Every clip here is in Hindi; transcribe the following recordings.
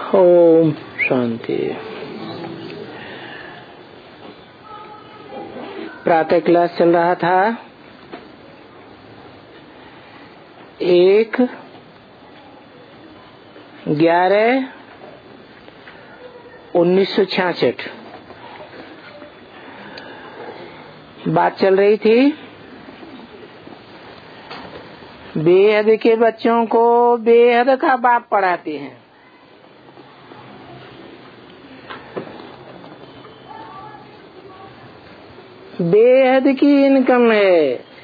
ओम शांति। प्रातः क्लास चल रहा था। 1/11/1966 बात चल रही थी बेहद के बच्चों को बेहद का बाप पढ़ाते हैं। बेहद की इनकम है,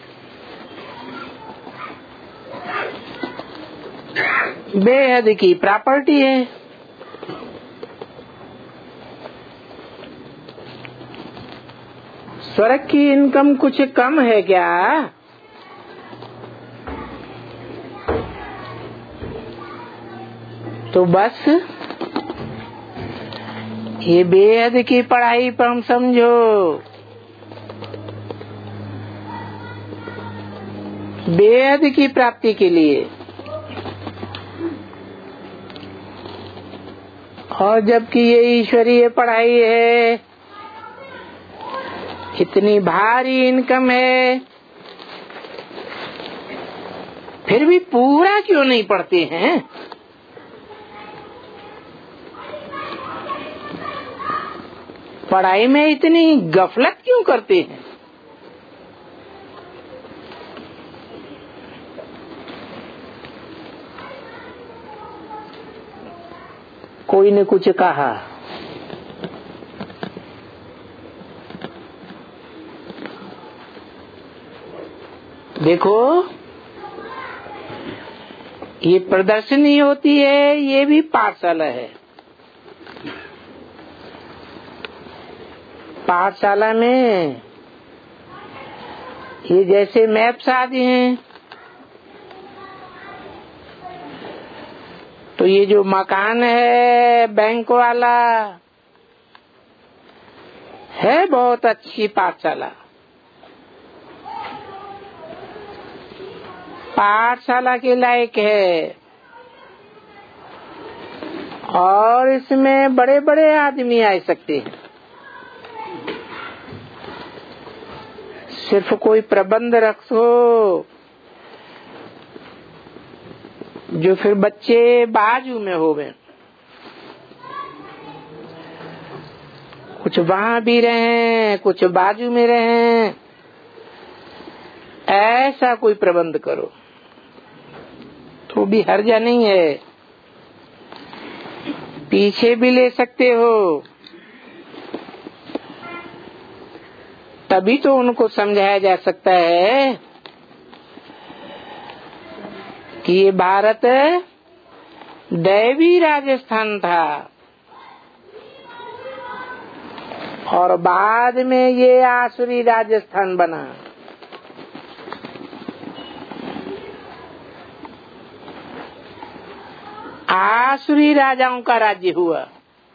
बेहद की प्रॉपर्टी है। स्वर्ग की इनकम कुछ कम है क्या? तो बस ये बेहद की पढ़ाई पर हम समझो, बेहद की प्राप्ति के लिए। और जबकि ये ईश्वरीय पढ़ाई है, इतनी भारी इनकम है, फिर भी पूरा क्यों नहीं पढ़ते हैं? पढ़ाई में इतनी गफलत क्यों करते हैं? कोई ने कुछ कहा। देखो, ये प्रदर्शनी होती है, ये भी पाठशाला है। पाठशाला में ये जैसे मैप्स आदि हैं, तो ये जो मकान है बैंक वाला है, बहुत अच्छी पाठशाला। पाठशाला के लायक है और इसमें बड़े बड़े आदमी आ सकते हैं। सिर्फ कोई प्रबंध रखो जो फिर बच्चे बाजू में हो गए, कुछ वहां भी रहे, कुछ बाजू में रहे, ऐसा कोई प्रबंध करो तो भी हर्जा नहीं है। पीछे भी ले सकते हो, तभी तो उनको समझाया जा सकता है कि ये भारत दैवी राजस्थान था और बाद में ये आसुरी राजस्थान बना। आसुरी राजाओं का राज्य हुआ।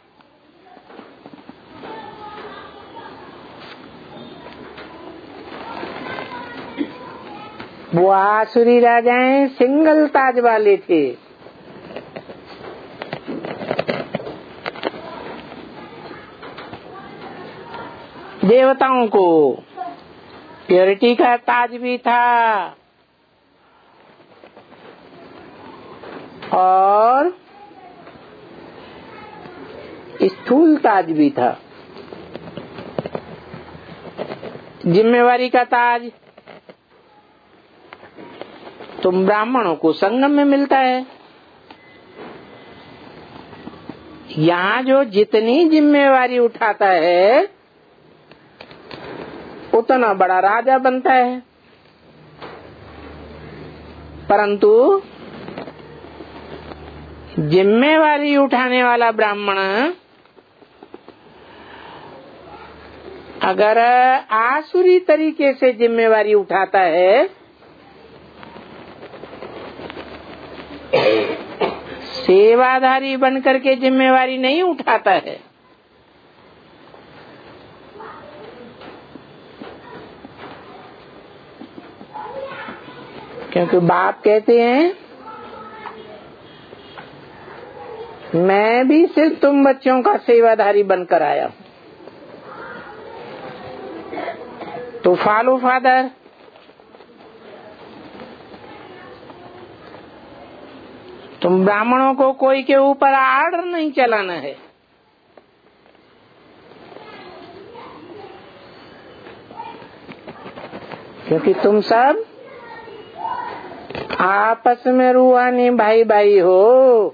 वो आसुरी राजाएं सिंगल ताज वाले थे। देवताओं को प्योरिटी का ताज भी था और स्थूल ताज भी था। जिम्मेवारी का ताज तुम ब्राह्मणों को संगम में मिलता है। यहाँ जो जितनी जिम्मेवारी उठाता है उतना बड़ा राजा बनता है, परंतु जिम्मेवारी उठाने वाला ब्राह्मण अगर आसुरी तरीके से जिम्मेवारी उठाता है, सेवाधारी बनकर के जिम्मेवारी नहीं उठाता है, क्योंकि बाप कहते हैं मैं भी सिर्फ तुम बच्चों का सेवाधारी बनकर आया हूँ, तो फॉलो फादर। तुम ब्राह्मणों को कोई के ऊपर आर्डर नहीं चलाना है, क्योंकि तुम सब आपस में रूहानी भाई भाई हो।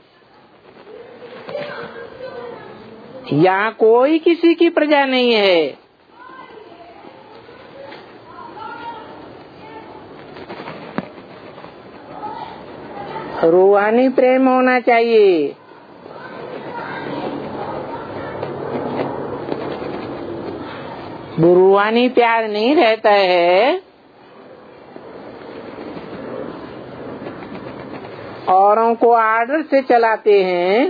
यहाँ कोई किसी की प्रजा नहीं है। रूहानी प्रेम होना चाहिए। रूहानी प्यार नहीं रहता है, औरों को आर्डर से चलाते हैं,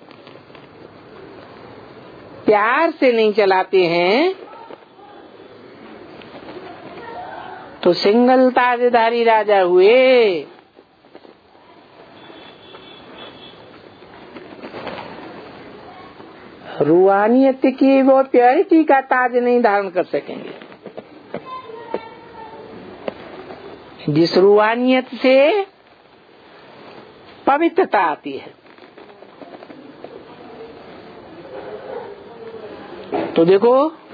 प्यार से नहीं चलाते हैं, तो सिंगल ताजधारी राजा हुए। रूहानियत की वो प्योरिटी का ताज नहीं धारण कर सकेंगे। जिस रूहानियत से पवित्रता आती है। तो देखो,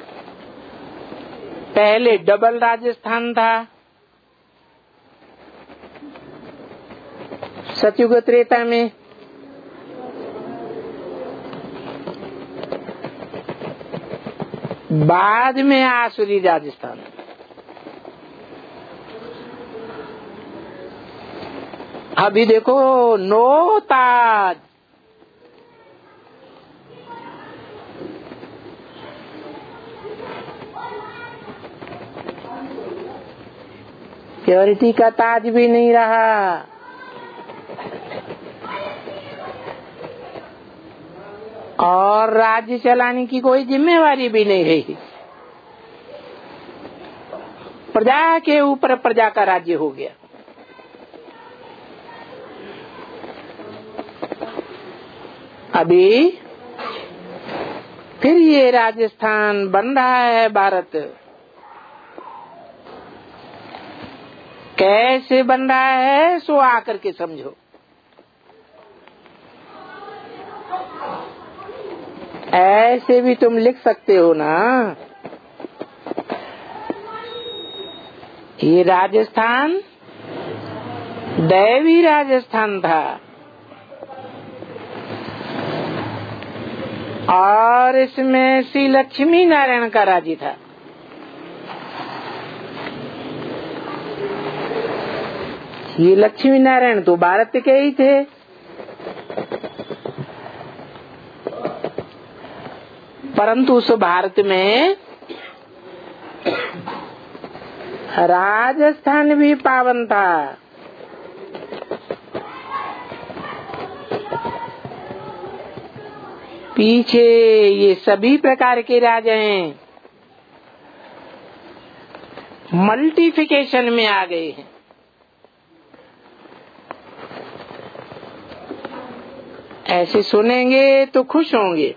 पहले डबल राजस्थान था, सतयुग त्रेता में। बाद में आसुरी राजस्थान। अभी देखो, नो ताज। प्योरिटी का ताज भी नहीं रहा। और राज्य चलाने की कोई जिम्मेवारी भी नहीं रही। प्रजा के ऊपर प्रजा का राज्य हो गया। अभी फिर ये राजस्थान बन रहा है भारत। कैसे बन रहा है सो आकर के समझो। ऐसे भी तुम लिख सकते हो ना, ये राजस्थान दैवी राजस्थान था और इसमें श्री लक्ष्मी नारायण का राज्य था। ये लक्ष्मी नारायण तो भारत के ही थे। परंतु उस भारत में राजस्थान भी पावन था। पीछे ये सभी प्रकार के राजा हैं, मल्टीफिकेशन में आ गए हैं। ऐसे सुनेंगे तो खुश होंगे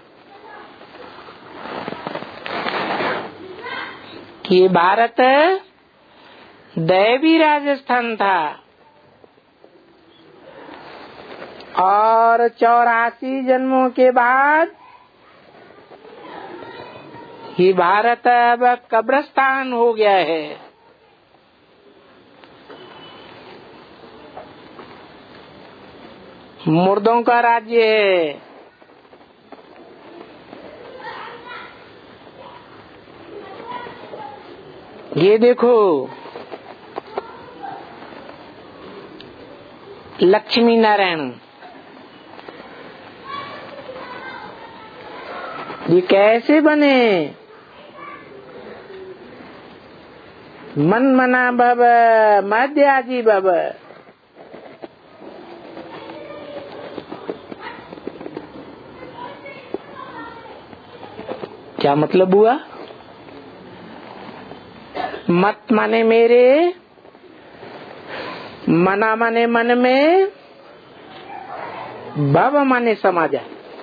कि ये भारत दैवी राजस्थान था और 84 जन्मों के बाद ये भारत अब कब्रिस्तान हो गया है। मुर्दों का राज्य है। ये देखो, लक्ष्मी नारायण ये कैसे बने? मन मना भव मध्याजी भव। क्या मतलब हुआ? मत माने मेरे, मना माने मन में, भव माने समाजा।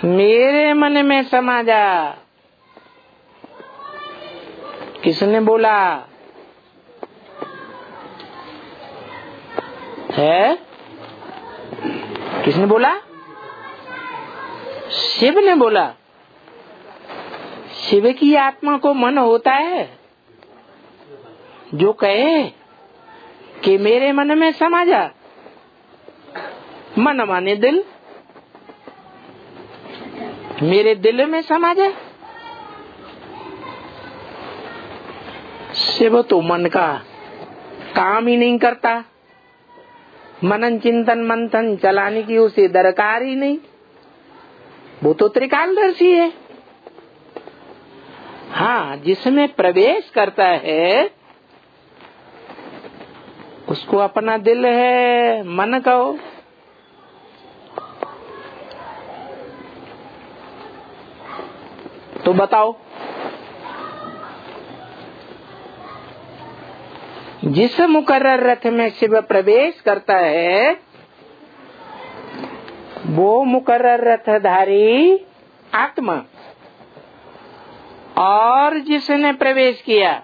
मेरे मन में समा जा। किसने बोला है? किसने बोला? शिव ने बोला। शिव की आत्मा को मन होता है जो कहे कि मेरे मन में समा जा। मन माने दिल, मेरे दिल में समा जा। शिव तो मन का काम ही नहीं करता, मनन चिंतन मंथन चलाने की उसे दरकार ही नहीं। वो तो त्रिकालदर्शी है। हाँ, जिसमें प्रवेश करता है उसको अपना दिल है, मन कहो। तो बताओ, जिस मुकर्रर रथ में शिव प्रवेश करता है वो मुकर्रर रथधारी आत्मा, और जिसने प्रवेश किया,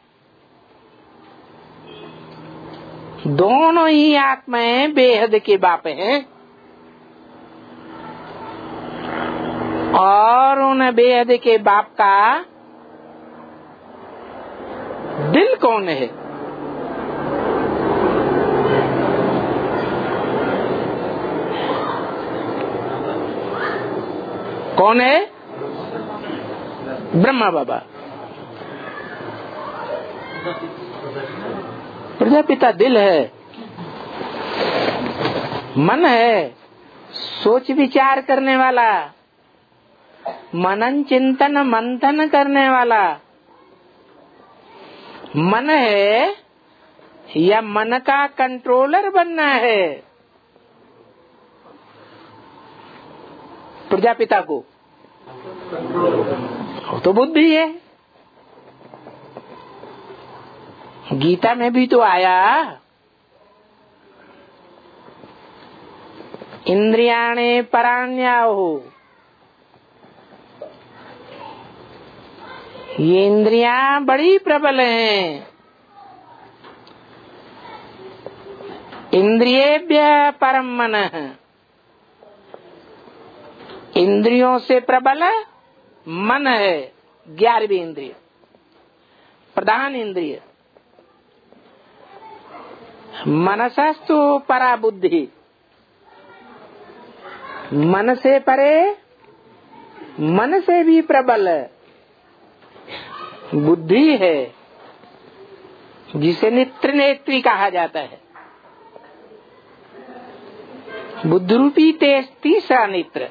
दोनों ही आत्माएं बेहद के बाप हैं। और उन बेहद के बाप का दिल कौन है? कौन है? ब्रह्मा बाबा। प्रजापिता दिल है, मन है, सोच विचार करने वाला, मनन चिंतन मंथन करने वाला। मन है या मन का कंट्रोलर बनना है प्रजापिता को? तो बुद्धि है। गीता में भी तो आया, इंद्रियाणे पराण्याहुः। ये इंद्रियां बड़ी प्रबल हैं। इंद्रियेभ्यः परम मनः। इंद्रियों से प्रबल मन है। 11वीं इंद्रिय, प्रधान इंद्रिय। मनसस्तु परा बुद्धि। मन से परे, मन से भी प्रबल बुद्धि है, जिसे नेत्र नेत्री कहा जाता है। बुद्धि रूपी तीसरा नेत्र।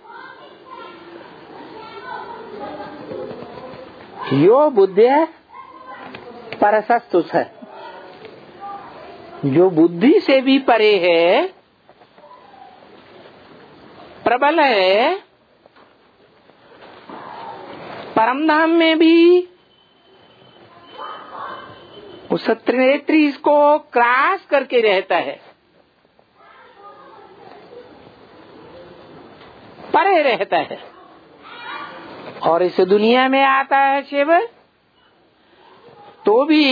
यो बुद्धिः परसस्तुष है, जो बुद्धि से भी परे है, प्रबल है, परम धाम में भी उस त्रिनेत्री को क्रॉस करके रहता है, परे रहता है। और इस दुनिया में आता है शिव, तो भी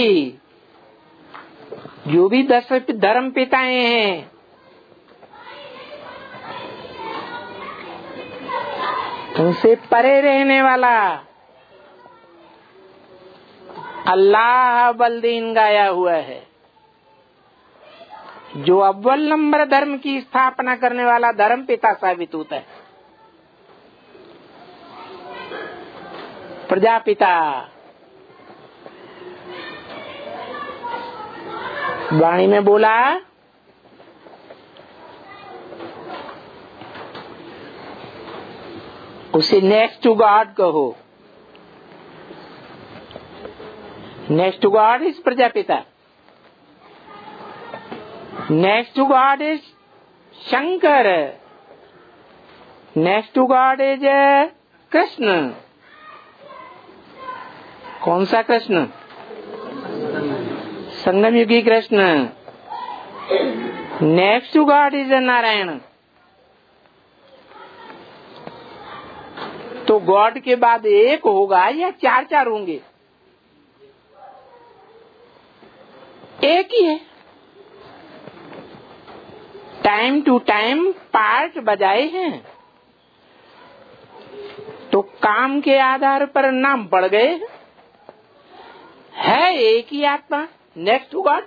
जो भी 10 धर्म पिताएं हैं, उनसे परे रहने वाला अल्लाह बलदीन गाया हुआ है, जो अव्वल नंबर धर्म की स्थापना करने वाला धर्म पिता साबित होता है। प्रजापिता वाणी में बोला, उसे नेक्स्ट टू गॉड कहो। Next to God is Prajapita, next to God is Shankar, next to God is Krishna. कौन सा कृष्ण? संगम युगी Krishna. Next to God is Narayan. तो गॉड के बाद एक होगा या चार चार होंगे? एक ही है। टाइम टू टाइम पार्ट बजाए हैं तो काम के आधार पर नाम पड़ गए। है एक ही आत्मा, नेक्स्ट टू गॉड।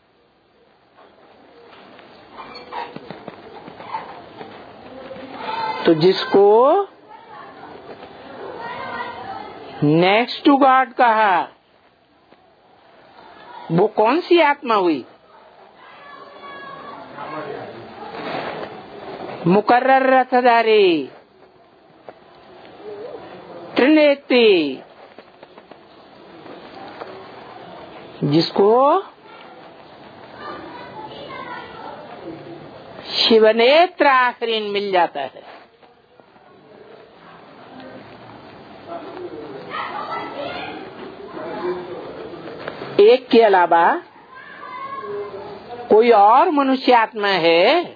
तो जिसको नेक्स्ट टू गॉड कहा वो कौन सी आत्मा हुई? मुकर्रर रथधारी त्रिनेत्री, जिसको शिवनेत्र आखरीन मिल जाता है। एक के अलावा कोई और मनुष्य आत्मा है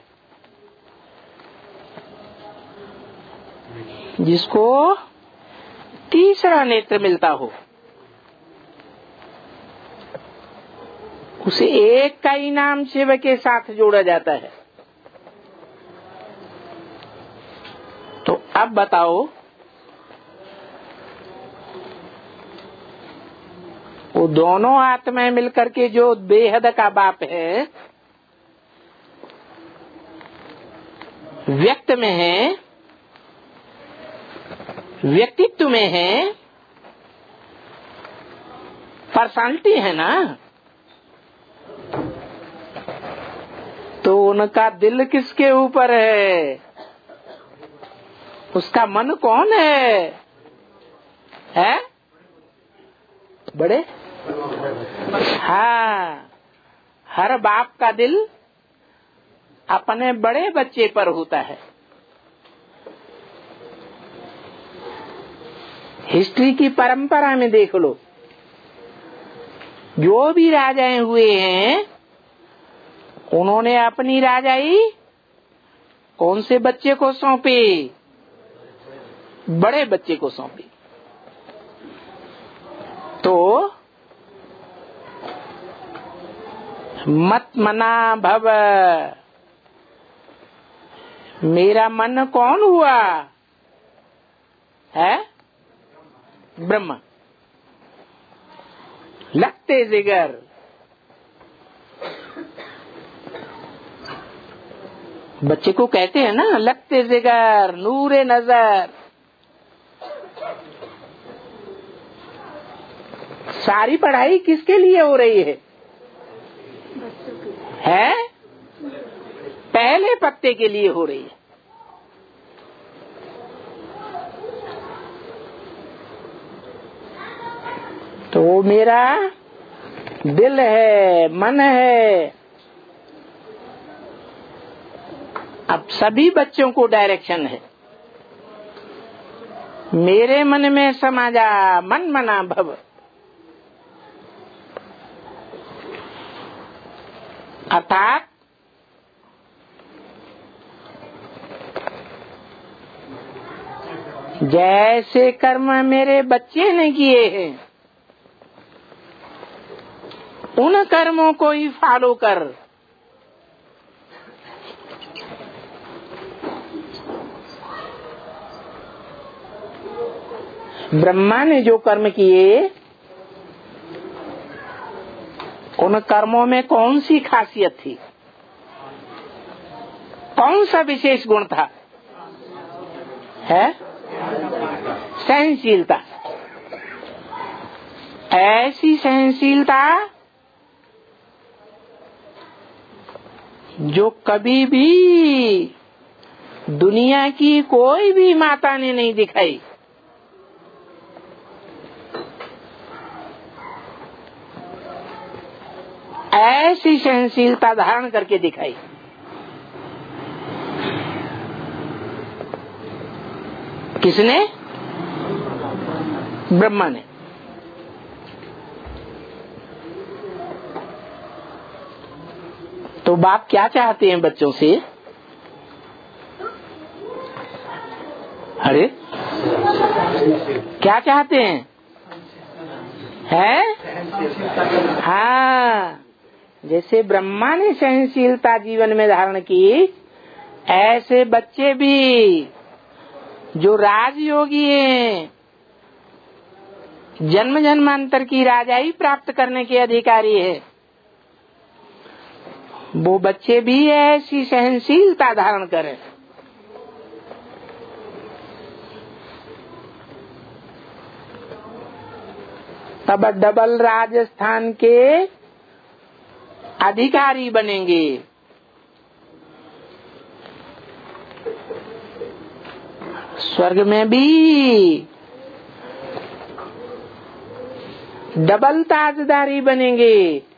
जिसको तीसरा नेत्र मिलता हो? उसे एक का इनाम शिव के साथ जोड़ा जाता है। तो अब बताओ, वो दोनों आत्माएं मिलकर के जो बेहद का बाप है, व्यक्त में है, व्यक्तित्व में है, पर्सनालिटी है ना, तो उनका दिल किसके ऊपर है? उसका मन कौन है? है बड़े? हाँ, हर बाप का दिल अपने बड़े बच्चे पर होता है। हिस्ट्री की परंपरा में देख लो, जो भी राजाएं हुए हैं उन्होंने अपनी राजाई कौन से बच्चे को सौंपी? बड़े बच्चे को सौंपी। तो मत मना भव, मेरा मन कौन हुआ है? ब्रह्मा। लगते जिगर, बच्चे को कहते हैं ना, लगते जिगर नूरे नजर। सारी पढ़ाई किसके लिए हो रही है? पहले पत्ते के लिए हो रही है। तो वो मेरा दिल है, मन है। अब सभी बच्चों को डायरेक्शन है, मेरे मन में समा जा, मन मना भव। अर्थात जैसे कर्म मेरे बच्चे ने किए हैं उन कर्मों को ही फॉलो कर। ब्रह्मा ने जो कर्म किए उन कर्मों में कौन सी खासियत थी? कौन सा विशेष गुण था? है सहनशीलता। ऐसी सहनशीलता जो कभी भी दुनिया की कोई भी माता ने नहीं दिखाई। ऐसी सहनशीलता धारण करके दिखाई। किसने? ब्रह्मा ने। तो बाप क्या चाहते हैं बच्चों से? अरे क्या चाहते हैं? हाँ, जैसे ब्रह्मा ने सहनशीलता जीवन में धारण की, ऐसे बच्चे भी जो राजयोगी हैं, जन्म जन्मांतर की राजाई प्राप्त करने के अधिकारी है, वो बच्चे भी ऐसी सहनशीलता धारण करें। तब डबल राजस्थान के अधिकारी बनेंगे। स्वर्ग में भी डबल ताजदारी बनेंगे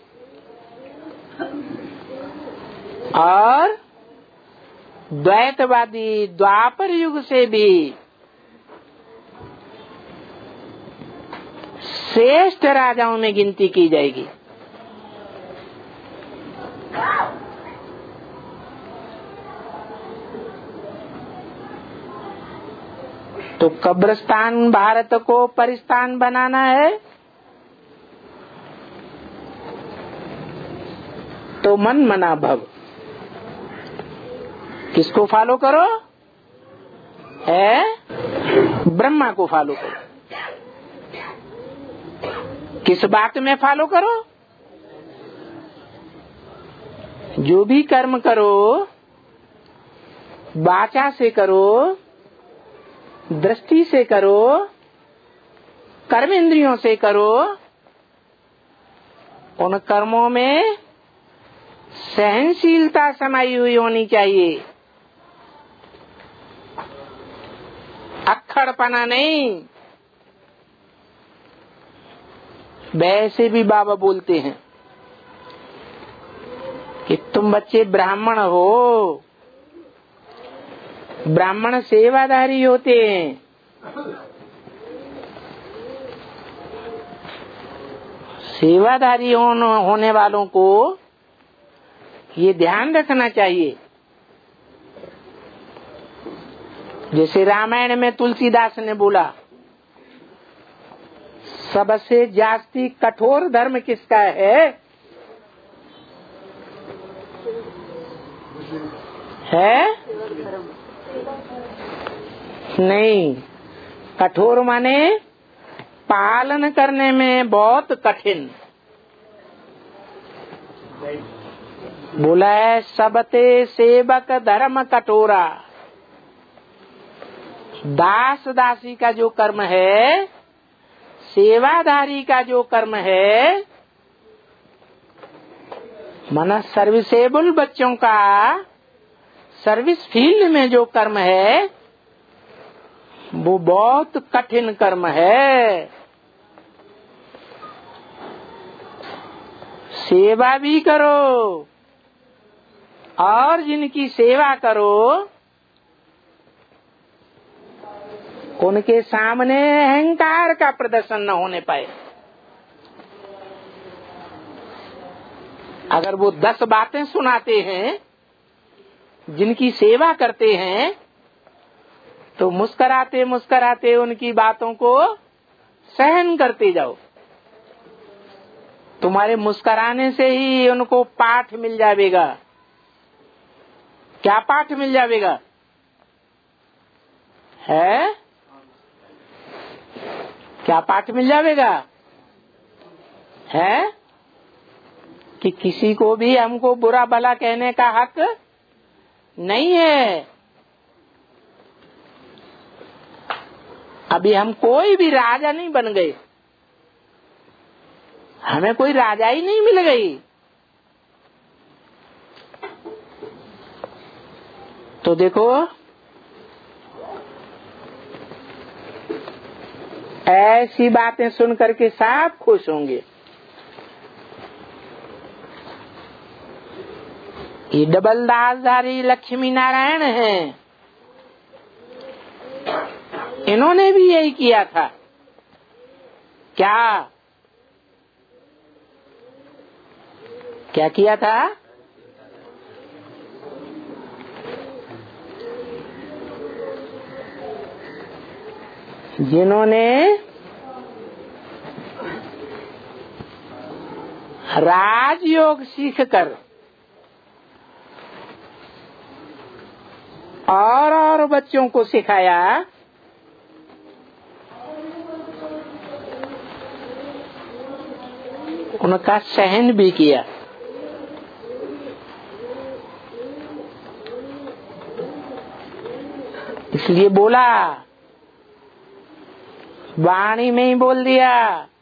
और द्वैतवादी द्वापर युग से भी श्रेष्ठ राजाओं में गिनती की जाएगी। तो कब्रिस्तान भारत को परिस्तान बनाना है तो मन मना भव। किसको फॉलो करो? ब्रह्मा को फॉलो करो। किस बात में फॉलो करो? जो भी कर्म करो, वाचा से करो, दृष्टि से करो, कर्म इंद्रियों से करो, उन कर्मों में सहनशीलता समाई हुई होनी चाहिए, अक्खड़पना नहीं। वैसे भी बाबा बोलते हैं कि तुम बच्चे ब्राह्मण हो, ब्राह्मण सेवादारी होते हैं। सेवादारी होने वालों को ये ध्यान रखना चाहिए। जैसे रामायण में तुलसीदास ने बोला, सबसे जास्ती कठोर धर्म किसका है? नहीं, कठोर माने पालन करने में बहुत कठिन। बोला है सबते सेवक धर्म कठोरा। दास दासी का जो कर्म है, सेवादारी का जो कर्म है, माना सर्विसेबल बच्चों का सर्विस फील्ड में जो कर्म है, वो बहुत कठिन कर्म है। सेवा भी करो और जिनकी सेवा करो उनके सामने अहंकार का प्रदर्शन न होने पाए। अगर वो 10 बातें सुनाते हैं, जिनकी सेवा करते हैं, तो मुस्कुराते मुस्कुराते उनकी बातों को सहन करते जाओ। तुम्हारे मुस्कुराने से ही उनको पाठ मिल जाएगा। क्या पाठ मिल जाएगा? क्या पाठ मिल जाएगा? कि किसी को भी हमको बुरा भला कहने का हक नहीं है। अभी हम कोई भी राजा नहीं बन गए, हमें कोई राजा ही नहीं मिल गई। तो देखो, ऐसी बातें सुन करके सब खुश होंगे। ये डबल दासधारी लक्ष्मी नारायण हैं, इन्होंने भी यही किया था। क्या किया था? जिन्होंने राजयोग सीखकर और बच्चों को सिखाया, उनका सहन भी किया। इसलिए बोला, वाणी में ही बोल दिया,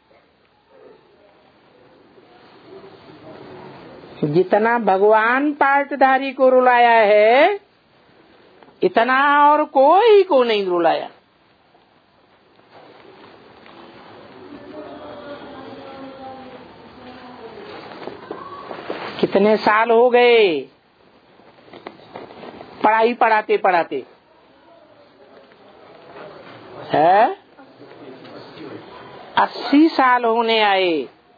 जितना भगवान पाटधारी को रुलाया है इतना और कोई को नहीं रुलाया। कितने साल हो गए पढ़ाई पढ़ाते पढ़ाते है? 80 साल होने आए।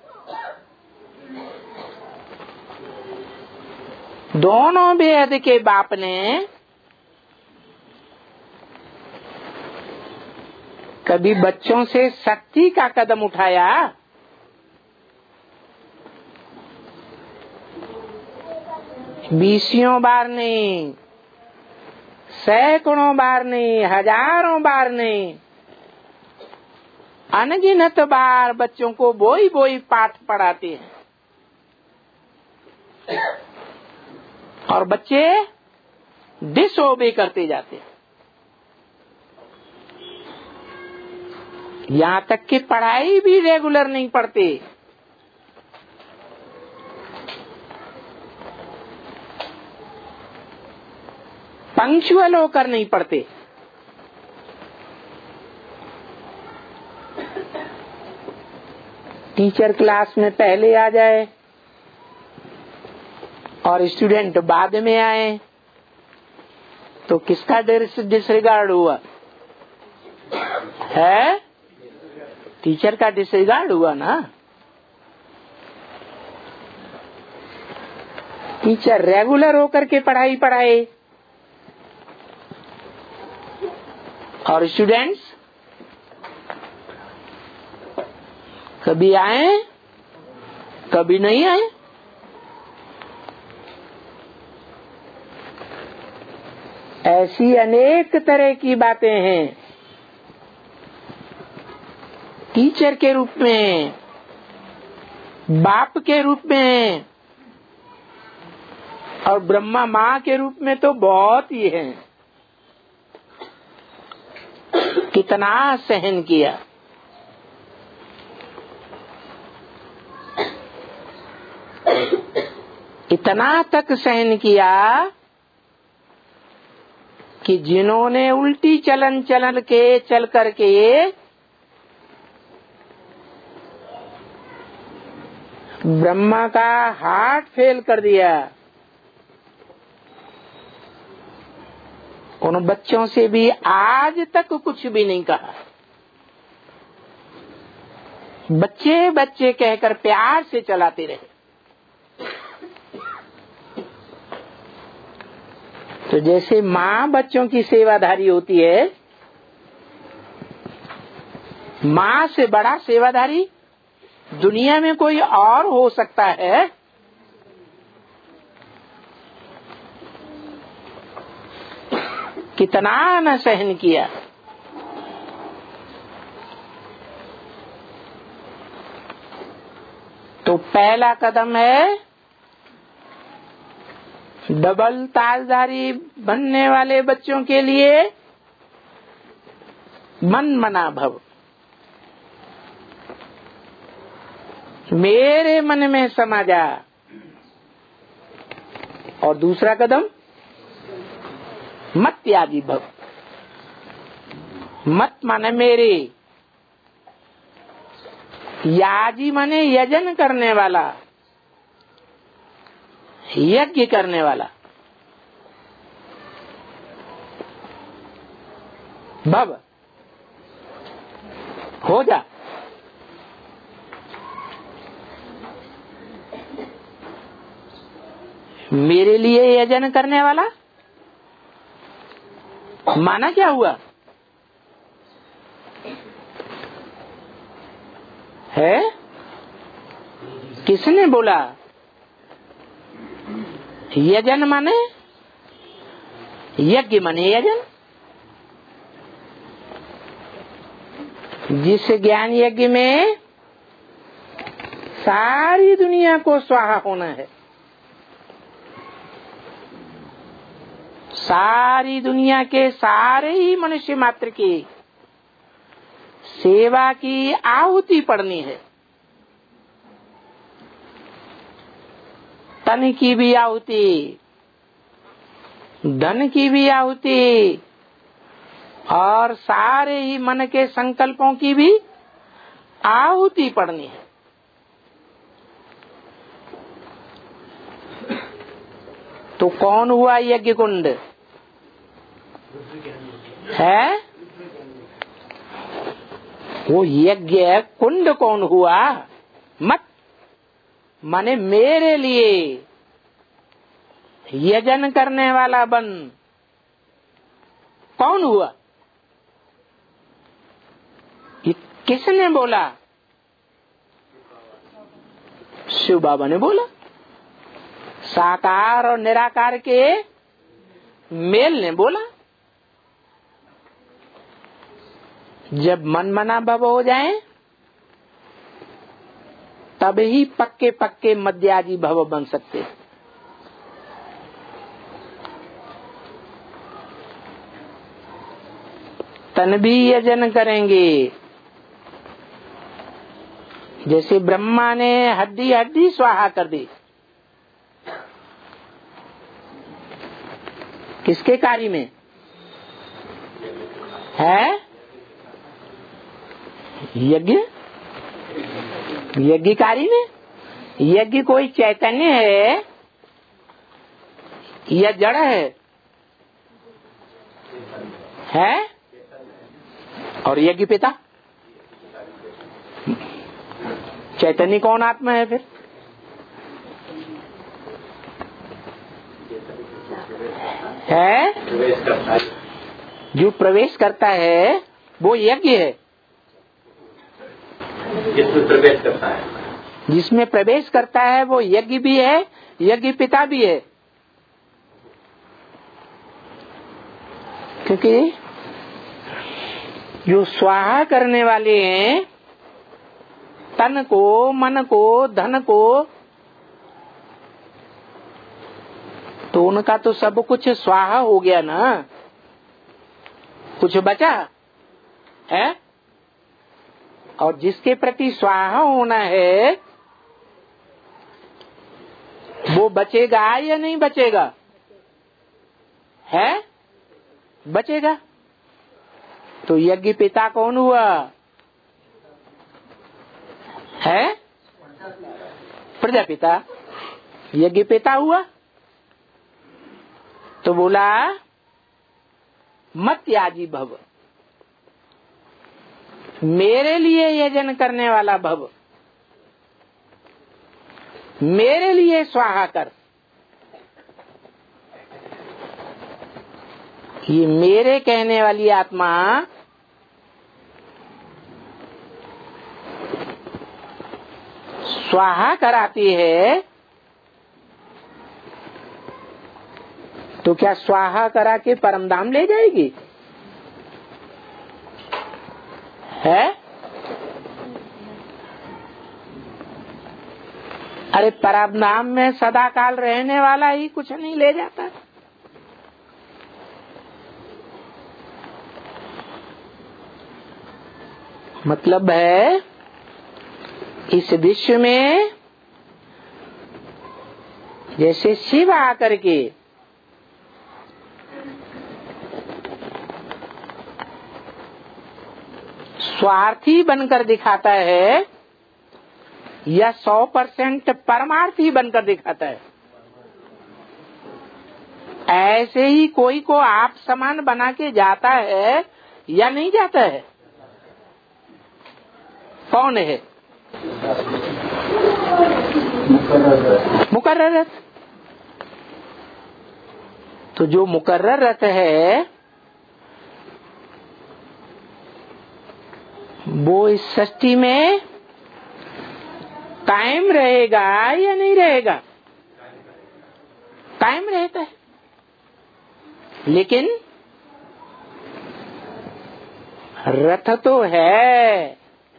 दोनों वेद के बाप ने कभी बच्चों से सख्ती का कदम उठाया? बीसियों बार नहीं, सैकड़ों बार नहीं, हजारों बार नहीं, अनगिनत बार बच्चों को बोई बोई पाठ पढ़ाते हैं और बच्चे डिसओबे करते जाते हैं। यहाँ तक कि पढ़ाई भी रेगुलर नहीं पढ़ते। पंक्चुअल होकर नहीं पढ़ते। टीचर क्लास में पहले आ जाए और स्टूडेंट बाद में आए तो किसका डिसरिगार्ड हुआ है? टीचर का डिसरिगार्ड हुआ ना। टीचर रेगुलर होकर के पढ़ाई पढ़ाए और स्टूडेंट्स कभी आए कभी नहीं आए। ऐसी अनेक तरह की बातें हैं। टीचर के रूप में, बाप के रूप में और ब्रह्मा माँ के रूप में तो बहुत ही है। कितना सहन किया। इतना तक सहन किया कि जिन्होंने उल्टी चलन चल करके ब्रह्मा का हार्ट फेल कर दिया, उन बच्चों से भी आज तक कुछ भी नहीं कहा। बच्चे बच्चे कहकर प्यार से चलाते रहे। तो जैसे माँ बच्चों की सेवाधारी होती है, माँ से बड़ा सेवाधारी दुनिया में कोई और हो सकता है? कितना न सहन किया। तो पहला कदम है डबल ताजदारी बनने वाले बच्चों के लिए मन मना भव। मेरे मन में समा जा। और दूसरा कदम मत त्यागी भव। मत माने मेरे, याजी माने यजन करने वाला, यज्ञ करने वाला। भव हो जा। मेरे लिए यजन करने वाला माना क्या हुआ? है? किसने बोला? यजन माने यज्ञ माने यजन। जिस ज्ञान यज्ञ में सारी दुनिया को स्वाहा होना है, सारी दुनिया के सारे ही मनुष्य मात्र की सेवा की आहुति पड़नी है। तन की भी आहुति, धन की भी आहुति, और सारे ही मन के संकल्पों की भी आहुति पड़नी है। तो कौन हुआ यज्ञ कुंड? है वो यज्ञ कुंड कौन हुआ? मत माने मेरे लिए यजन करने वाला बन कौन हुआ? ये किसने बोला? शिव बाबा ने बोला। साकार और निराकार के मेल ने बोला। जब मन मना भव हो जाए तब ही पक्के पक्के मध्याजी भव बन सकते। तन भी यजन करेंगे। जैसे ब्रह्मा ने हड्डी हड्डी स्वाहा कर दी, किसके कार्य में है? यज्ञ, यज्ञकारी में। यज्ञ कोई चैतन्य है या जड़ है? और यज्ञ पिता चैतन्य कौन आत्मा है फिर? है जो प्रवेश करता है वो यज्ञ है। जिसमें प्रवेश करता है, जिसमें प्रवेश करता है वो यज्ञ भी है, यज्ञ पिता भी है। क्योंकि जो स्वाहा करने वाले हैं तन को, मन को, धन को, तो उनका तो सब कुछ स्वाहा हो गया ना, कुछ बचा है? और जिसके प्रति स्वाहा होना है वो बचेगा या नहीं बचेगा? है? बचेगा। तो यज्ञ पिता कौन हुआ? है? प्रजापिता यज्ञ पिता हुआ। तो बोला मत याजी भव, मेरे लिए यजन करने वाला भव, मेरे लिए स्वाहा कर। ये मेरे कहने वाली आत्मा स्वाहा कराती है, तो क्या स्वाहा करा के परमधाम ले जाएगी? है? अरे परमधाम में सदा काल रहने वाला ही कुछ नहीं ले जाता। मतलब है इस विश्व में जैसे शिव आकर के स्वार्थी बनकर दिखाता है या 100% परमार्थी बनकर दिखाता है, ऐसे ही कोई को आप समान बना के जाता है या नहीं जाता है? कौन है? मुकर्रर। तो जो मुकर्रर है वो इस सृष्टि में कायम रहेगा या नहीं रहेगा? कायम रहता है, लेकिन रथ तो है,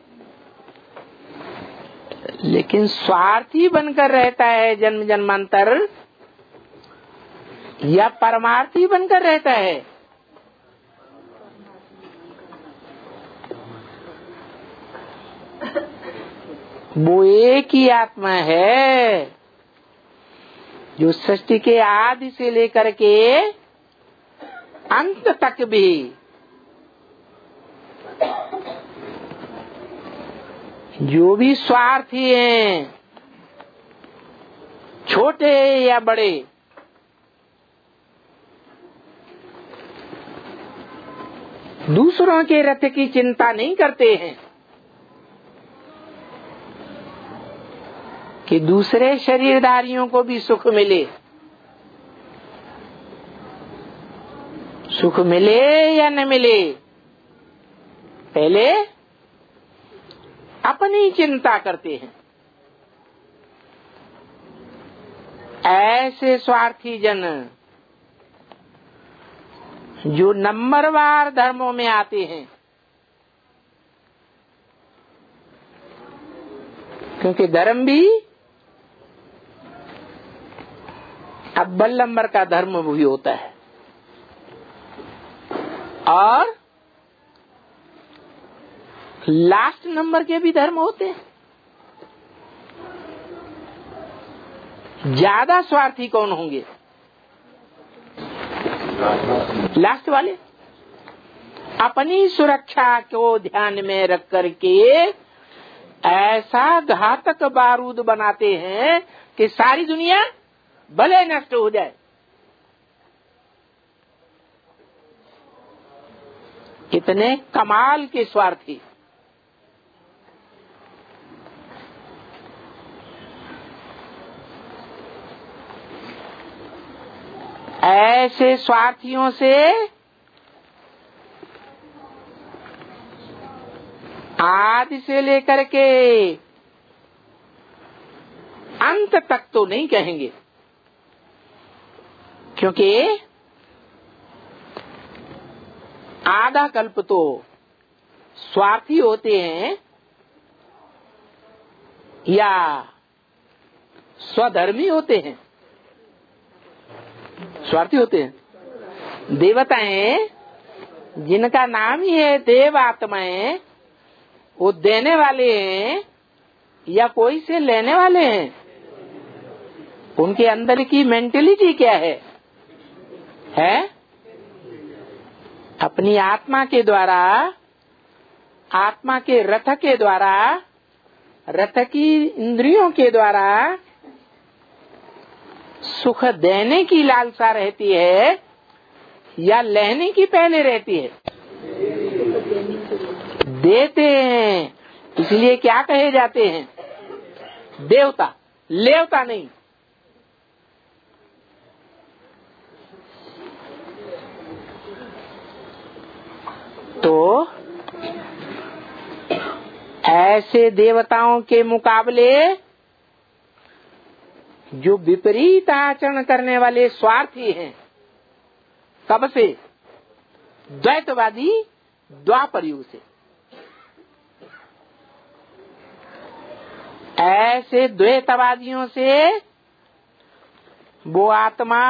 लेकिन स्वार्थी बनकर रहता है जन्म जन्मांतर, या परमार्थी बनकर रहता है? वो एक ही आत्मा है जो सृष्टि के आदि से लेकर के अंत तक भी जो भी स्वार्थी हैं, छोटे या बड़े, दूसरों के रथ की चिंता नहीं करते हैं कि दूसरे शरीरधारियों को भी सुख मिले। सुख मिले या न मिले, पहले अपनी चिंता करते हैं। ऐसे स्वार्थी जन जो नंबरवार धर्मों में आते हैं, क्योंकि धर्म भी अव्वल नंबर का धर्म भी होता है और लास्ट नंबर के भी धर्म होते हैं। ज्यादा स्वार्थी कौन होंगे? लास्ट वाले। अपनी सुरक्षा को ध्यान में रख करके ऐसा घातक बारूद बनाते हैं कि सारी दुनिया भले नष्ट हो जाए। इतने कमाल के स्वार्थी। ऐसे स्वार्थियों से आदि से लेकर के अंत तक तो नहीं कहेंगे, क्योंकि आधा कल्प तो स्वार्थी होते हैं या स्वधर्मी होते हैं। स्वार्थी होते हैं। देवताएं जिनका नाम ही है देव आत्माएं, वो देने वाले हैं या कोई से लेने वाले हैं? उनके अंदर की मेंटेलिटी क्या है? अपनी आत्मा के द्वारा, आत्मा के रथ के द्वारा, रथ की इंद्रियों के द्वारा सुख देने की लालसा रहती है या लेने की पहले रहती है? देते हैं, इसलिए क्या कहे जाते हैं? देवता, लेवता नहीं। तो ऐसे देवताओं के मुकाबले जो विपरीत आचरण करने वाले स्वार्थी हैं, कब से? द्वैतवादी द्वापर युग से। ऐसे द्वैतवादियों से वो आत्मा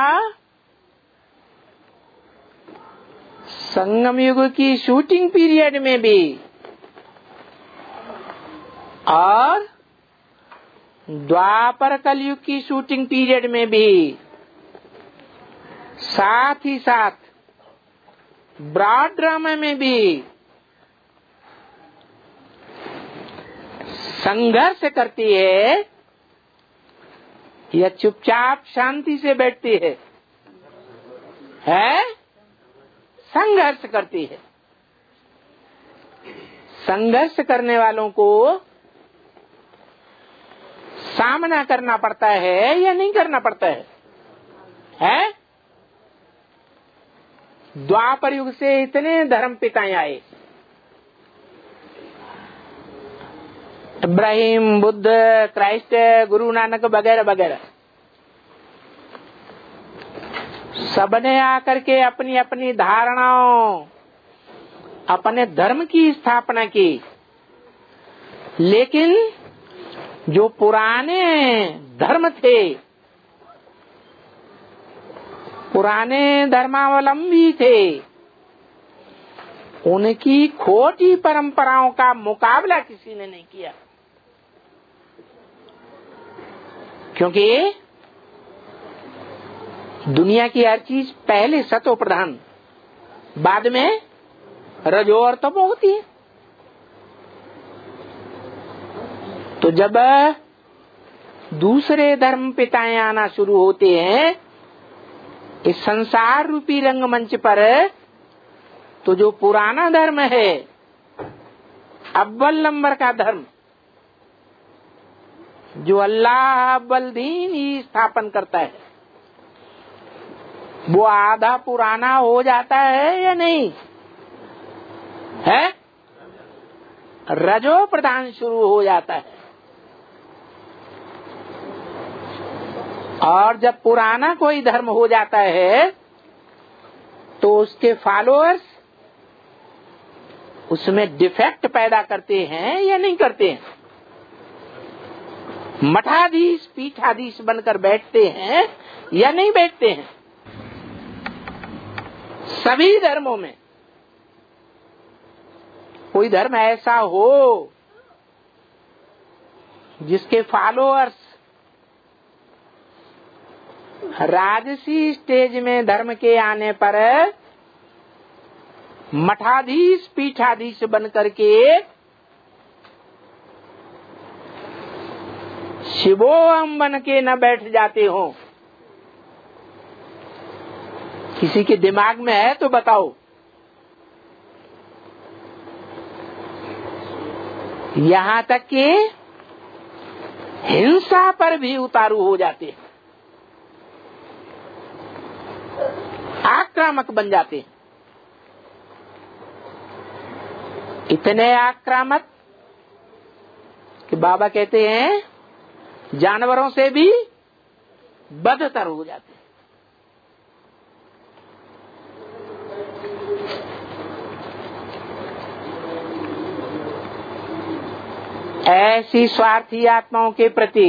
संगम युग की शूटिंग पीरियड में भी और द्वापर कलयुग की शूटिंग पीरियड में भी, साथ ही साथ ब्रॉड ड्रामा में भी संघर्ष करती है या चुपचाप शांति से बैठती है? संघर्ष करती है। संघर्ष करने वालों को सामना करना पड़ता है या नहीं करना पड़ता है? द्वापर युग से इतने धर्म पिताएं आए, इब्राहिम, बुद्ध, क्राइस्ट, गुरु नानक वगैरह वगैरह सबने आकर के अपनी अपनी धारणाओं, अपने धर्म की स्थापना की। लेकिन जो पुराने धर्म थे, पुराने धर्मावलंबी थे, उनकी खोटी परंपराओं का मुकाबला किसी ने नहीं किया। क्योंकि दुनिया की हर चीज पहले सतो प्रधान, बाद में रजो और तपो होती है। तो जब दूसरे धर्म पिताएं आना शुरू होते हैं इस संसार रूपी रंगमंच पर, तो जो पुराना धर्म है, अव्वल नंबर का धर्म, जो अल्लाह अव्वल दीन ही स्थापन करता है, वो आधा पुराना हो जाता है या नहीं है? रजो प्रधान शुरू हो जाता है। और जब पुराना कोई धर्म हो जाता है तो उसके फॉलोअर्स उसमें डिफेक्ट पैदा करते हैं या नहीं करते हैं? मठाधीश, पीठाधीश बनकर बैठते हैं या नहीं बैठते हैं? सभी धर्मों में कोई धर्म ऐसा हो जिसके फॉलोअर्स राजसी स्टेज में धर्म के आने पर मठाधीश, पीठाधीश बनकर के शिवोहम बन के न बैठ जाते हो? किसी के दिमाग में है तो बताओ। यहाँ तक कि हिंसा पर भी उतारू हो जाते हैं, आक्रामक बन जाते हैं। इतने आक्रामक कि बाबा कहते हैं जानवरों से भी बदतर हो जाते हैं। ऐसी स्वार्थी आत्माओं के प्रति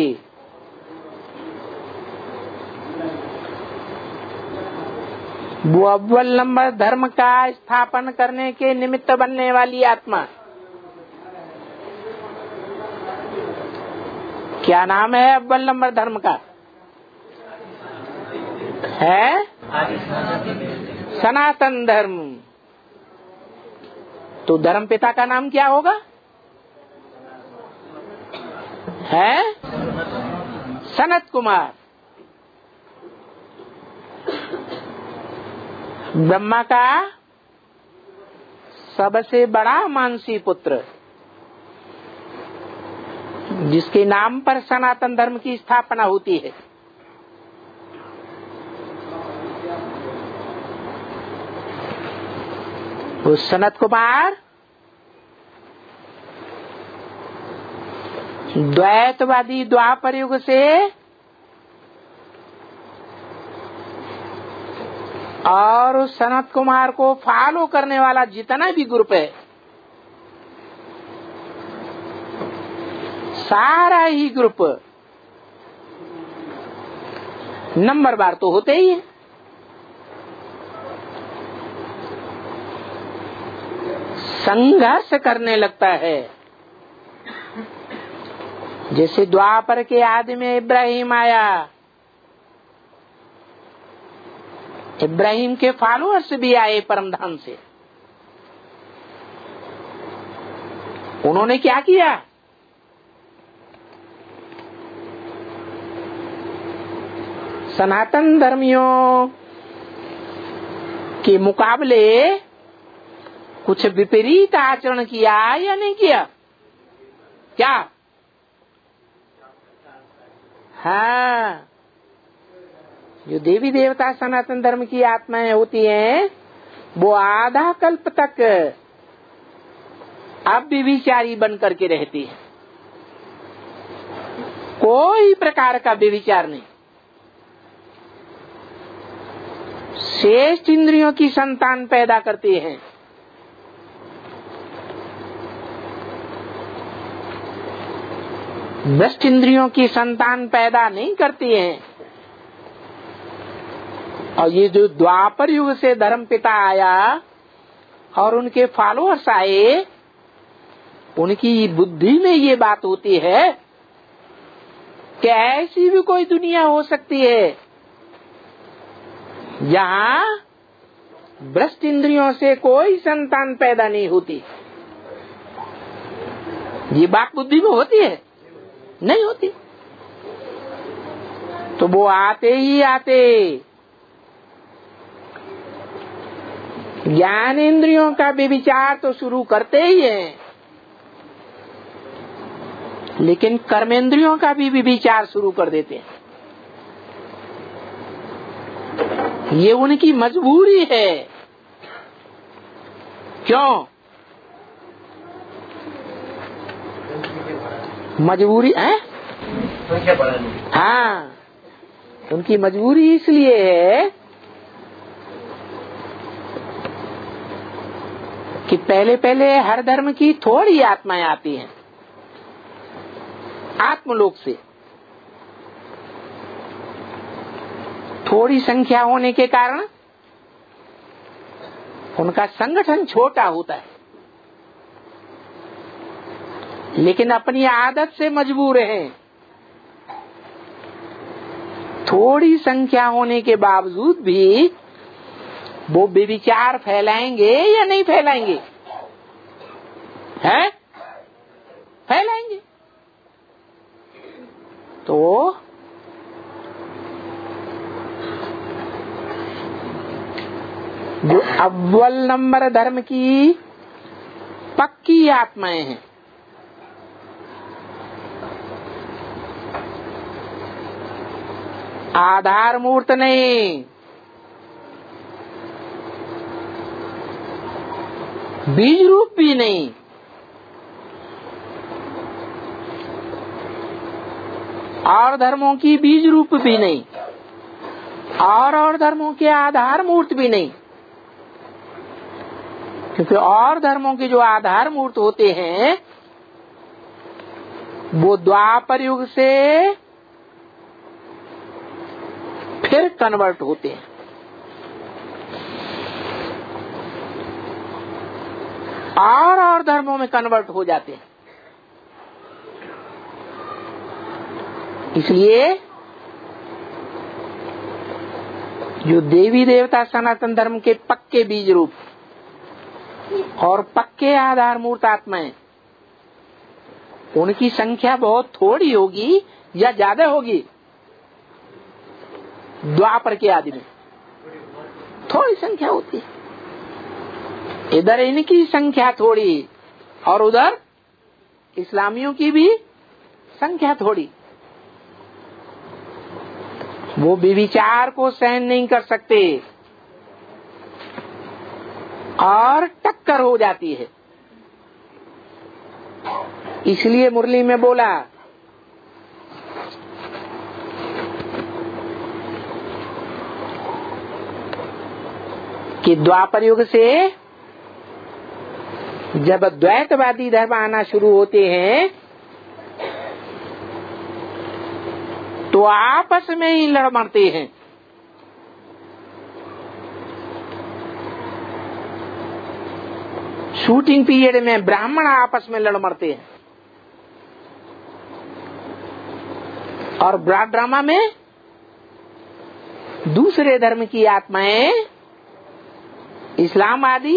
वो अव्वल नंबर धर्म का स्थापन करने के निमित्त बनने वाली आत्मा, क्या नाम है अव्वल नंबर धर्म का? है सनातन धर्म। तो धर्म पिता का नाम क्या होगा? है सनत कुमार। ब्रह्मा का सबसे बड़ा मानसी पुत्र, जिसके नाम पर सनातन धर्म की स्थापना होती है। वो सनत कुमार द्वैतवादी द्वापर युग से और उस सनत कुमार को फॉलो करने वाला जितना भी ग्रुप है, सारा ही ग्रुप नंबरवार तो होते ही है। संघर्ष करने लगता है। जैसे द्वापर के आदि में इब्राहिम आया, इब्राहिम के फॉलोअर्स भी आए परमधाम से। उन्होंने क्या किया? सनातन धर्मियों के मुकाबले कुछ विपरीत आचरण किया या नहीं किया? क्या? हाँ, जो देवी देवता सनातन धर्म की आत्माएं होती हैं, वो आधा कल्प तक अव्यभिचारी बन करके रहती है। कोई प्रकार का व्यभिचार नहीं। श्रेष्ठ इंद्रियों की संतान पैदा करते हैं। भ्रष्ट इंद्रियों की संतान पैदा नहीं करती हैं। और ये जो द्वापर युग से धर्म पिता आया और उनके फॉलोअर्स आए, उनकी बुद्धि में ये बात होती है कि ऐसी भी कोई दुनिया हो सकती है जहाँ भ्रष्ट इंद्रियों से कोई संतान पैदा नहीं होती। ये बात बुद्धि में होती है? नहीं होती। तो वो आते ही आते ज्ञान इंद्रियों का व्यभिचार तो शुरू करते ही हैं, लेकिन कर्मेंद्रियों का भी व्यभिचार शुरू कर देते हैं। ये उनकी मजबूरी है। क्यों मजबूरी है? हाँ, उनकी मजबूरी इसलिए है कि पहले पहले हर धर्म की थोड़ी आत्माएं आती हैं आत्मलोक से। थोड़ी संख्या होने के कारण उनका संगठन छोटा होता है, लेकिन अपनी आदत से मजबूर हैं। थोड़ी संख्या होने के बावजूद भी वो व्यभिचार फैलाएंगे या नहीं फैलाएंगे? हैं? फैलाएंगे। तो जो अव्वल नंबर धर्म की पक्की आत्माएं हैं, आधार मूर्त नहीं, बीज रूप भी नहीं, और धर्मों की बीज रूप भी नहीं, और धर्मों के आधार मूर्त भी नहीं। क्योंकि और धर्मों के जो आधार मूर्त होते हैं वो द्वापर युग से फिर कन्वर्ट होते हैं। और धर्मों में कन्वर्ट हो जाते हैं। इसलिए जो देवी देवता सनातन धर्म के पक्के बीज रूप और पक्के आधार मूर्त आत्माएं, उनकी संख्या बहुत थोड़ी होगी या ज्यादा होगी? द्वापर के आदि में थोड़ी संख्या होती है। इधर इनकी संख्या थोड़ी और उधर इस्लामियों की भी संख्या थोड़ी। वो व्यभिचार को सहन नहीं कर सकते और टक्कर हो जाती है। इसलिए मुरली में बोला कि द्वापर युग से जब द्वैतवादी धर्म आना शुरू होते हैं तो आपस में ही लड़ मरते हैं। शूटिंग पीरियड में ब्राह्मण आपस में लड़ मरते हैं और ब्रॉड ड्रामा में दूसरे धर्म की आत्माएं, इस्लाम आदि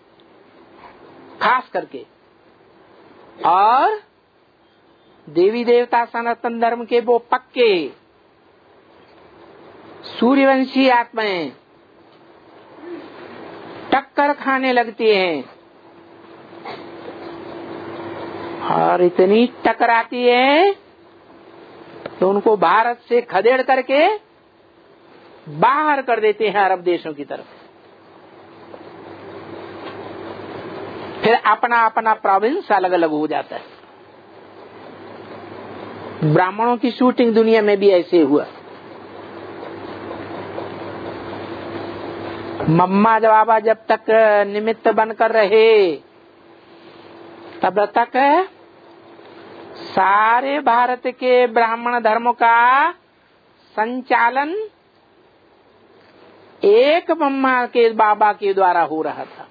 खास करके, और देवी देवता सनातन धर्म के वो पक्के सूर्यवंशी आत्माएं टक्कर खाने लगती हैं और इतनी टकराती है तो उनको भारत से खदेड़ करके बाहर कर देते हैं अरब देशों की तरफ। फिर अपना अपना प्रोविंस अलग अलग हो जाता है। ब्राह्मणों की शूटिंग दुनिया में भी ऐसे हुआ। मम्मा बाबा जब तक निमित्त बनकर रहे तब तक सारे भारत के ब्राह्मण धर्म का संचालन एक मम्मा के बाबा के द्वारा हो रहा था।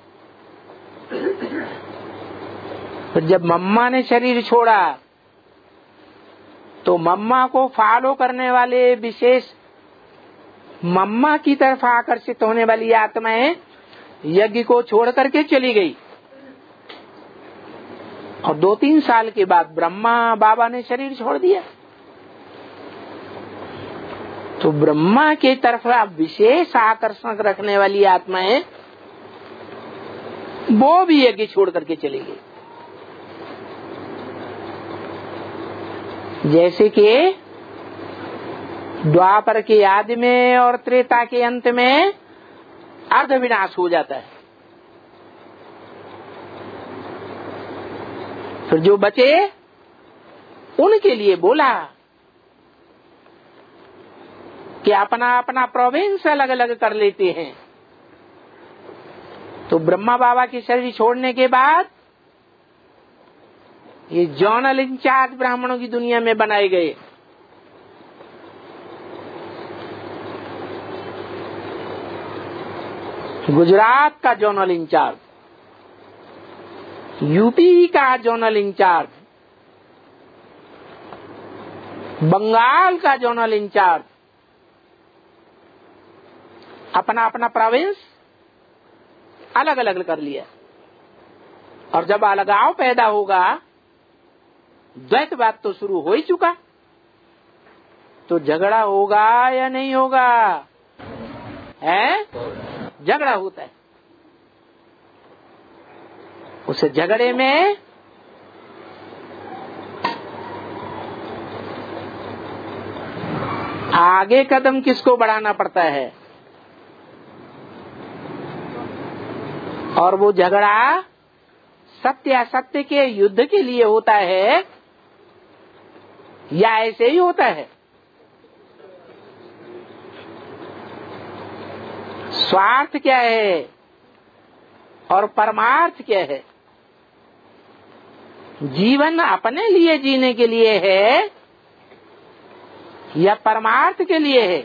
तो जब मम्मा ने शरीर छोड़ा तो मम्मा को फॉलो करने वाले विशेष मम्मा की तरफ आकर्षित होने वाली आत्माएं यज्ञ को छोड़ करके चली गई। और 2-3 साल के बाद ब्रह्मा बाबा ने शरीर छोड़ दिया। तो ब्रह्मा की तरफ विशेष आकर्षण रखने वाली आत्माएं वो भी यज्ञ छोड़ करके चली गई। जैसे कि द्वापर के आदि में और त्रेता के अंत में अर्ध विनाश हो जाता है। फिर जो बचे उनके लिए बोला कि अपना अपना प्रोविंस अलग अलग कर लेते हैं। तो ब्रह्मा बाबा की शरीर छोड़ने के बाद ये जोनल इंचार्ज ब्राह्मणों की दुनिया में बनाए गए। गुजरात का जोनल इंचार्ज, यूपी का जोनल इंचार्ज, बंगाल का जोनल इंचार्ज, अपना अपना प्रोविंस अलग अलग कर लिया। और जब अलगाव पैदा होगा, द्वैतवाद तो शुरू हो ही चुका, तो झगड़ा होगा या नहीं होगा? है, झगड़ा होता है। उस झगड़े में आगे कदम किसको बढ़ाना पड़ता है? और वो झगड़ा सत्य असत्य के युद्ध के लिए होता है या ऐसे ही होता है? स्वार्थ क्या है और परमार्थ क्या है? जीवन अपने लिए जीने के लिए है या परमार्थ के लिए है?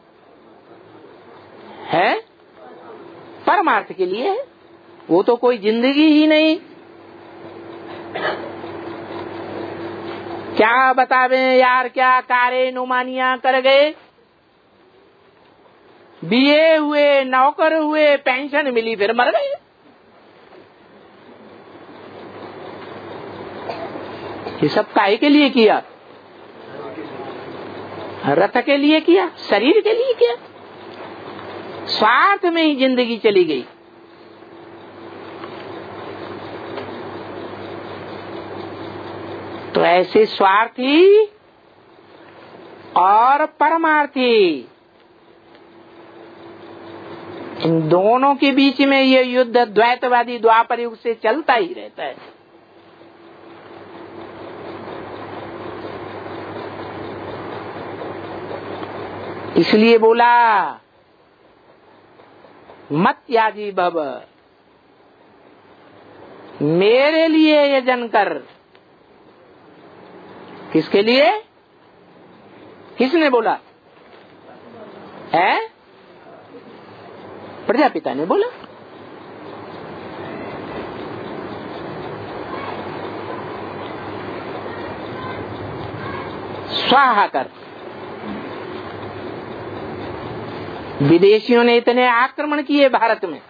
है परमार्थ के लिए है। वो तो कोई जिंदगी ही नहीं। क्या बतावे यार, क्या कारे नुमानियां कर गए, बीए हुए, नौकर हुए, पेंशन मिली, फिर मर गए। ये सब काहे के लिए किया? रथ के लिए किया, शरीर के लिए किया। स्वार्थ में ही जिंदगी चली गई। तो ऐसे स्वार्थी और परमार्थी, इन दोनों के बीच में ये युद्ध द्वैतवादी द्वापर युग से चलता ही रहता है। इसलिए बोला मत याजी भव, मेरे लिए यजन कर। किसके लिए? किसने बोला है? प्रजापिता ने बोला। स्वाहा कर। विदेशियों ने इतने आक्रमण किए भारत में,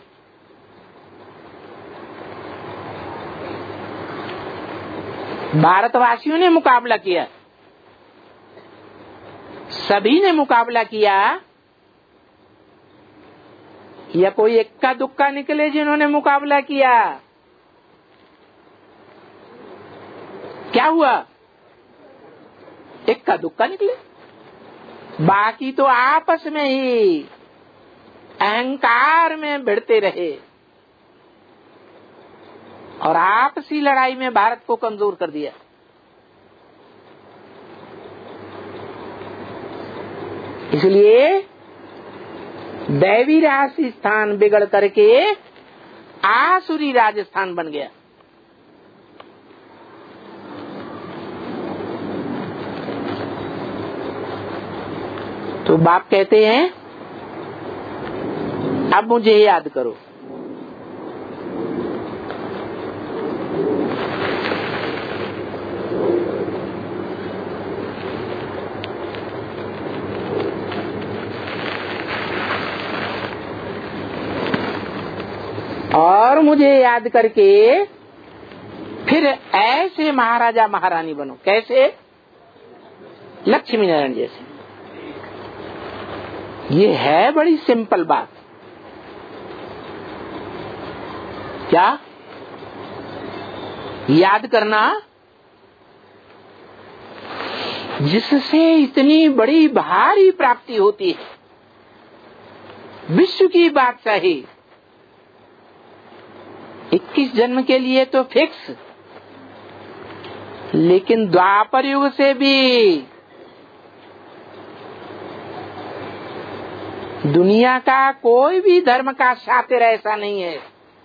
भारतवासियों ने मुकाबला किया, सभी ने मुकाबला किया, या कोई इक्का दुक्का निकले जिन्होंने मुकाबला किया? क्या हुआ? इक्का दुक्का निकले। बाकी तो आपस में ही अहंकार में भिड़ते रहे और आपसी लड़ाई में भारत को कमजोर कर दिया। इसलिए दैवी राशि स्थान बिगड़ करके आसुरी राजस्थान बन गया। तो बाप कहते हैं अब मुझे याद करो। और मुझे याद करके फिर ऐसे महाराजा महारानी बनो। कैसे? लक्ष्मी नारायण जैसे। ये है बड़ी सिंपल बात। क्या याद करना, जिससे इतनी बड़ी भारी प्राप्ति होती है, विश्व की बादशाही 21 जन्म के लिए तो फिक्स, लेकिन द्वापर युग से भी दुनिया का कोई भी धर्म का शातिर ऐसा नहीं है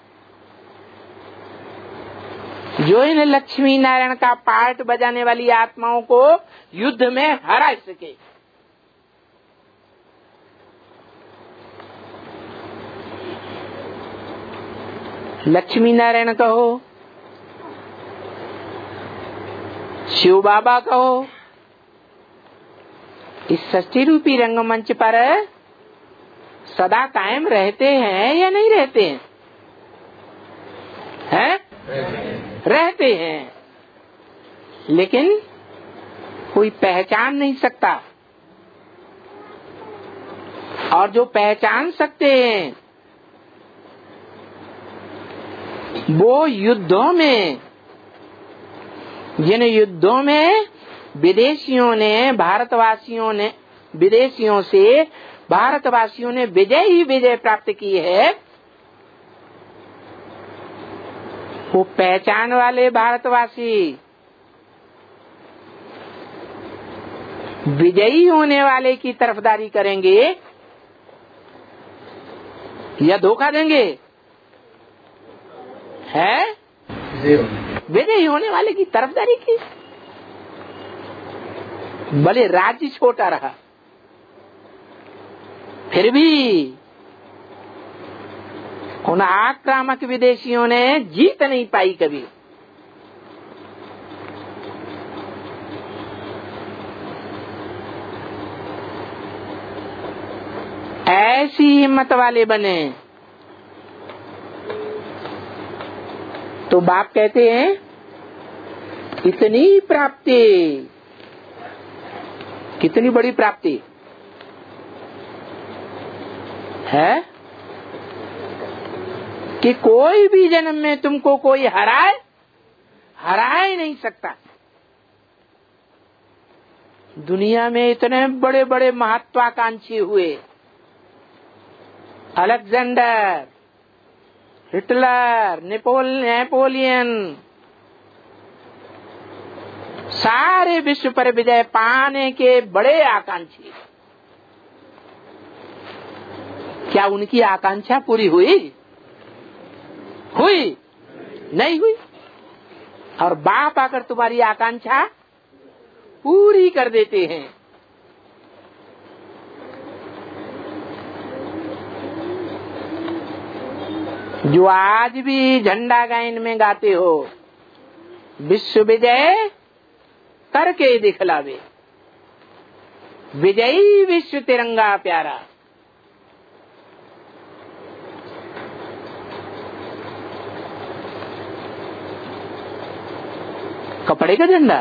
जो इन लक्ष्मी नारायण का पार्ट बजाने वाली आत्माओं को युद्ध में हरा सके। लक्ष्मी नारायण कहो, शिव बाबा कहो, इस सृष्टि रूपी रंगमंच पर सदा कायम रहते हैं या नहीं रहते हैं? हैं? रहते हैं, लेकिन कोई पहचान नहीं सकता। और जो पहचान सकते हैं वो युद्धों में, जिन युद्धों में विदेशियों से भारतवासियों ने विजय ही विजय प्राप्त की है, वो पहचान वाले भारतवासी विजयी होने वाले की तरफदारी करेंगे या धोखा देंगे? है विजयी होने वाले की तरफदारी की। भले राज्य छोटा रहा, फिर भी उन आक्रामक विदेशियों ने जीत नहीं पाई कभी। ऐसी हिम्मत वाले बने। तो बाप कहते हैं इतनी प्राप्ति, कितनी बड़ी प्राप्ति है कि कोई भी जन्म में तुमको कोई हरा ही नहीं सकता। दुनिया में इतने बड़े बड़े महत्वाकांक्षी हुए, अलेक्जेंडर, हिटलर, नेपोलियन, सारे विश्व पर विजय पाने के बड़े आकांक्षी। क्या उनकी आकांक्षा पूरी हुई? हुई? नहीं हुई। और बाप आकर तुम्हारी आकांक्षा पूरी कर देते हैं। जो आज भी झंडा गायन में गाते हो, विश्व विजय करके दिखलावे, विजयी विश्व तिरंगा प्यारा। कपड़े का झंडा,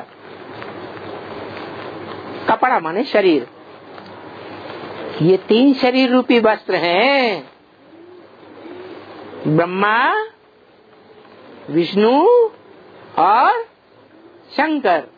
कपड़ा माने शरीर, ये 3 शरीर रूपी वस्त्र हैं, ब्रह्मा, विष्णु और शंकर।